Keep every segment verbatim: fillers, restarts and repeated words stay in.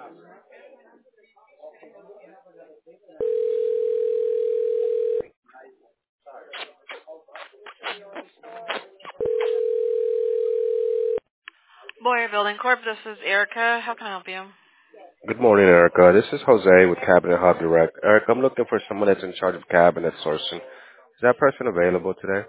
Boyer Building Corp. This is Erica. How can I help you? Good morning, Erica. This is Jose with Cabinet Hub Direct. Erica, I'm looking for someone that's in charge of cabinet sourcing. Is that person available today?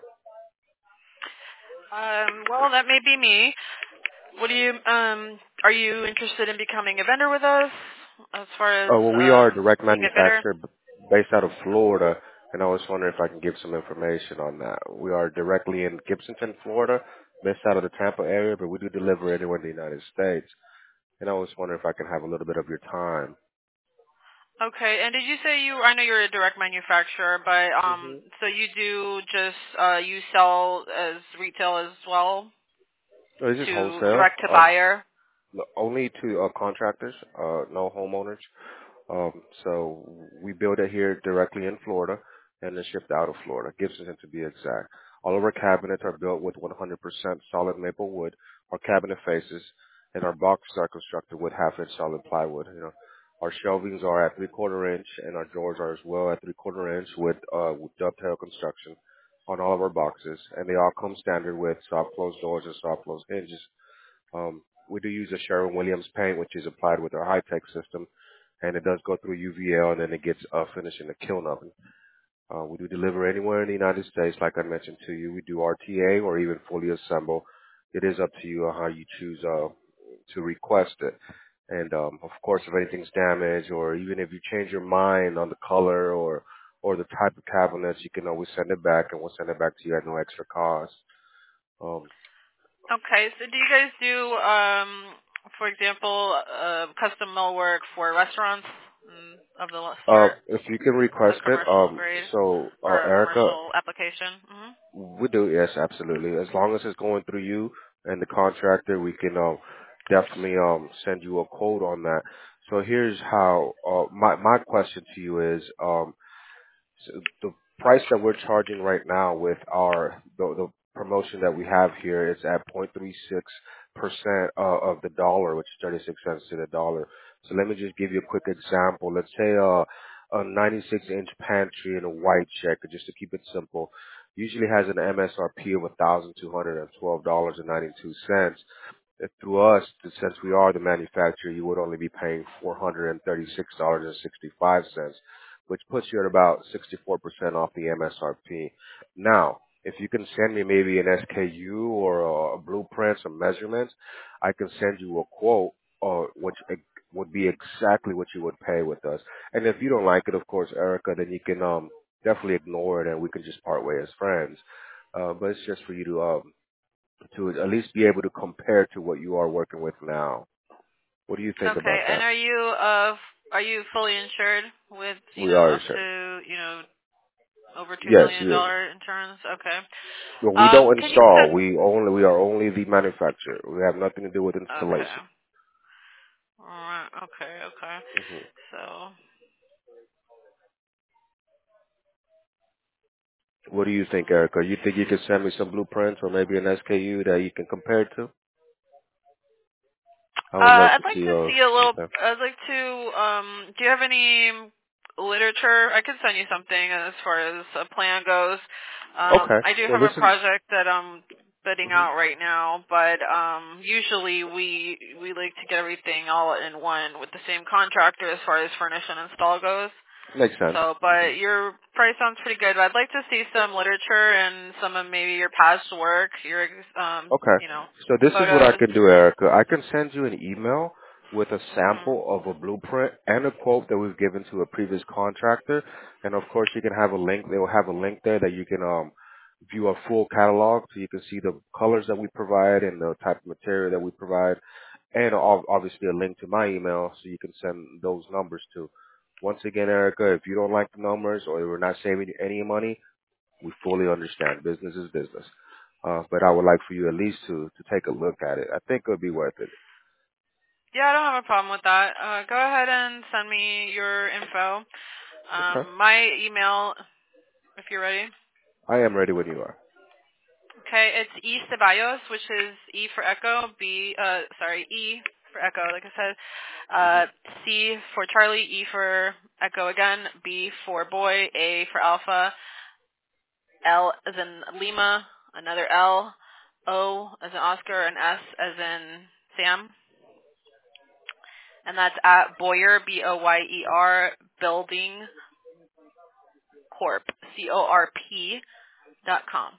Um, well, that may be me. What do you um? Are you interested in becoming a vendor with us, as far as Oh, well, we are a um direct being a bidder? manufacturer b- based out of Florida, and I was wondering if I can give some information on that. We are directly in Gibsonton, Florida, based out of the Tampa area, but we do deliver anywhere in the United States. And I was wondering if I can have a little bit of your time. Okay. And did you say you? I know you're a direct manufacturer, but um, hmm so you do just uh, you sell as retail as well So this is to wholesale, direct to um, buyer. only to uh, contractors, uh, no homeowners. Um, so we build it here directly in Florida and then shipped out of Florida, Gibson to be exact. All of our cabinets are built with one hundred percent solid maple wood. Our cabinet faces and our boxes are constructed with half inch solid plywood. You know, our shelvings are at three quarter inch and our drawers are as well at three quarter inch with, uh, with dovetail construction on all of our boxes. And they all come standard with soft close doors and soft close hinges. Um, we do use a Sherwin-Williams paint, which is applied with our high-tech system, and it does go through U V L, and then it gets uh, finished in the kiln oven. Uh, we do deliver anywhere in the United States, like I mentioned to you. We do R T A or even fully assemble. It is up to you on how you choose uh, to request it. And um, of course, if anything's damaged, or even if you change your mind on the color or or the type of cabinets, you can always send it back, and we'll send it back to you at no extra cost. Um, Okay. So do you guys do um, for example, uh, custom millwork for restaurants mm, of the Uh, sort? if you can The request it, commercial um, grade so uh, or a Erica, commercial application. hmm we do, yes, absolutely. As long as it's going through you and the contractor, we can um definitely um send you a quote on that. So here's how uh my my question to you is um so the price that we're charging right now with our the, the promotion that we have here is at zero point three six percent uh, of the dollar, which is thirty-six cents to the dollar. So let me just give you a quick example. Let's say uh, a ninety-six inch pantry in a white check, just to keep it simple, usually has an M S R P of one thousand two hundred twelve dollars and ninety-two cents. If through us, since we are the manufacturer, you would only be paying four hundred thirty-six dollars and sixty-five cents, which puts you at about sixty-four percent off the M S R P. Now, if you can send me maybe an S K U or a, a blueprint, some measurements, I can send you a quote, uh, which ex- would be exactly what you would pay with us. And if you don't like it, of course, Erica, then you can um, definitely ignore it and we can just part way as friends. Uh, but it's just for you to um, to at least be able to compare to what you are working with now. What do you think Okay. about And that? are you uh are you fully insured with you We know are up sure. to you know over two Yes, million you. dollar insurance? Okay. Well, we Um, don't can you install. send? We only we are only the manufacturer. We have nothing to do with Okay. installation. All right. Okay. Okay. hmm So. What do you think, Erica? You think you could send me some blueprints or maybe an S K U that you can compare it to? I would love Uh, I'd to like see. to Uh, see a little. okay. I'd like to. Um, do you have any literature? I could send you something as far as a plan goes. Um, Okay. I do Well, have this a is. project that I'm bidding hmm out right now, but um, usually we we like to get everything all in one with the same contractor as far as furnish and install goes. Makes sense. So, hmm but your price sounds pretty good. I'd like to see some literature and some of maybe your past work, your um, Okay. you know, So this is what I photos. can do, Erica. I can send you an email with a Mhm. sample of a blueprint and a quote that we've given to a previous contractor. And of course, you can have a link. They will have a link there that you can um, view a full catalog so you can see the colors that we provide and the type of material that we provide. And ob- obviously a link to my email so you can send those numbers to. Once again, Erica, if you don't like the numbers or we're not saving you any money, we fully understand. Business is business. Uh, but I would like for you at least to, to take a look at it. I think it would be worth it. Yeah, I don't have a problem with that. Uh, go ahead and send me your info. Okay. Um, my email, if you're ready. I am ready when you are. Okay, it's E Ceballos, which is E for Echo, B, uh, sorry, E. for Echo, like I said. Mhm. Uh, C for Charlie, E for Echo again, B for boy, A for alpha, L as in Lima, another L, O as in Oscar, and S as in Sam. And that's at Boyer, B O Y E R, Building Corp, C O R P dot com.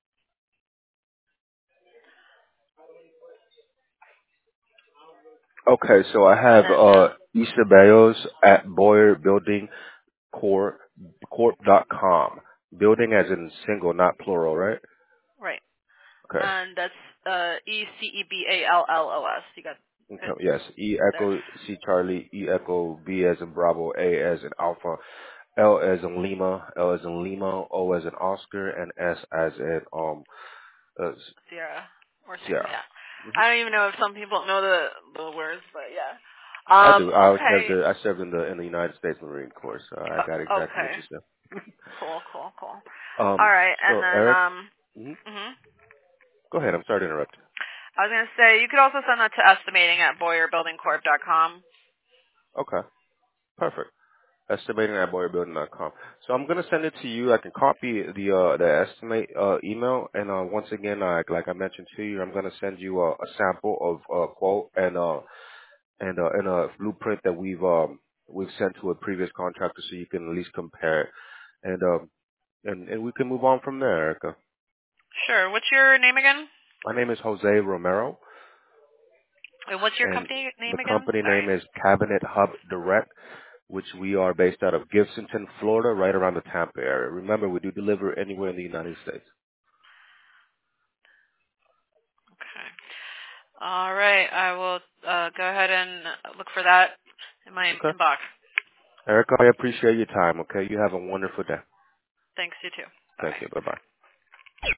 Okay, so I And have then, uh, uh Isabeos at Boyer Building Corp Corp dot com. Building as in single, not plural, right? right. Okay. And that's uh, E C E B A L L O S. You got good Okay. Yes. E there? Echo C Charlie, E Echo B as in Bravo, A as in Alpha, L as in Lima, L as in Lima, O as in Oscar, and S as in um uh, Sierra or Sam, Sierra. yeah. hmm I don't even know if some people know the the words, but yeah. I Um, do. I was served okay. the, I served in the in the United States Marine Corps, so I got Uh, exactly what okay. you said. Cool, cool, cool. All Um. right, and So then Eric, um, mhm. mhm. Go ahead. I'm sorry to interrupt. I was gonna say you could also send that to estimating at boyer building corp dot com. Okay. Perfect. Estimating at boyer building dot com. So I'm gonna send it to you. I can copy the uh the estimate uh email, and uh once again, uh, like I mentioned to you, I'm gonna send you a, a sample of uh quote and uh and uh and a blueprint that we've um we've sent to a previous contractor, so you can at least compare it, and um and and we can move on from there, Erica. Sure. What's your name again? My name is Jose Romero, Wait, what's your and company the name again? company Sorry. name is Cabinet Hub Direct, which we are based out of Gibsonton, Florida, right around the Tampa area. Remember, we do deliver anywhere in the United States. Okay. All right. I will uh, go ahead and look for that in my Okay. inbox. Erica, I appreciate your time, okay? You have a wonderful day. Thanks, you too. Thank Bye. you. Bye-bye.